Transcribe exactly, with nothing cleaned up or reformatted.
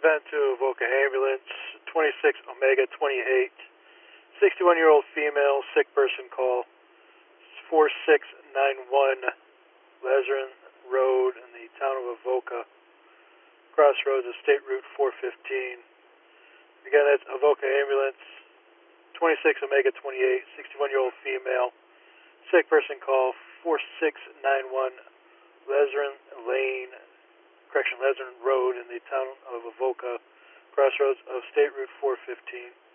event to Avoca ambulance, twenty-six Omega twenty-eight, sixty-one-year-old female, sick person call, four six nine one Lazarin Road in the town of Avoca, crossroads of State Route four fifteen. Again, that's Avoca ambulance, twenty-six Omega twenty-eight, sixty-one-year-old female, sick person call, four six nine one Lazarin Lane, correction, Lazarin Road in the town of Avoca, crossroads of State Route four fifteen.